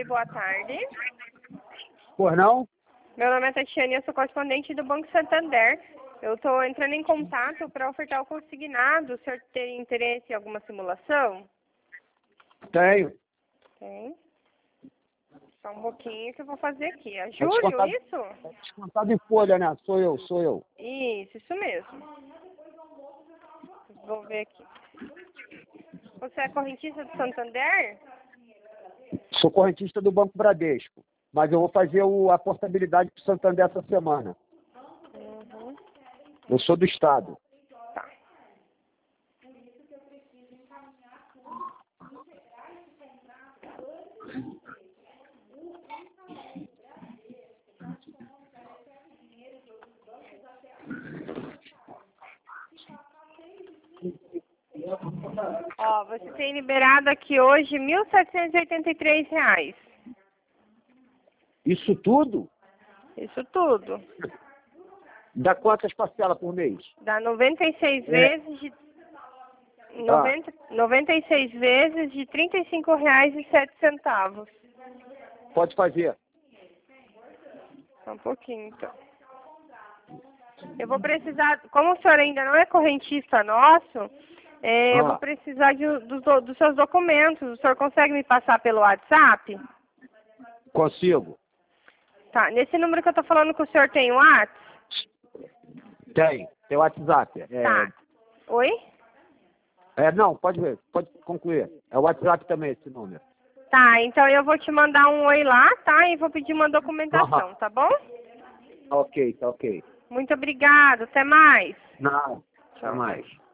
boa tarde. Por não? Meu nome é Tatiane, eu sou correspondente do Banco Santander. Eu estou entrando em contato para ofertar o consignado. O senhor tem interesse em alguma simulação? Tenho. Tem. Só um pouquinho que eu vou fazer aqui. É Júlio, isso? Descontado em folha, né? Sou eu. Isso mesmo. Vou ver aqui. Você é correntista do Santander? Sou correntista do Banco Bradesco. Mas eu vou fazer a portabilidade para o Santander essa semana. Uhum. Eu sou do Estado. Tá. Ó, você tem liberado aqui hoje R$ 1.783. Isso tudo? Isso tudo. Dá quantas parcelas por mês? Dá 96 vezes de 96 vezes de R$ 35,07. Pode fazer. Só um pouquinho, então. Eu vou precisar, como o senhor ainda não é correntista nosso, eu vou precisar dos seus documentos. O senhor consegue me passar pelo WhatsApp? Consigo. Tá, nesse número que eu tô falando com o senhor tem WhatsApp? Tem WhatsApp. Tá. Oi? Não, pode concluir. É o WhatsApp também esse número. Tá, então eu vou te mandar um oi lá, tá? E vou pedir uma documentação, tá bom? Tá ok. Muito obrigado, até mais. Não, até Tchau. mais.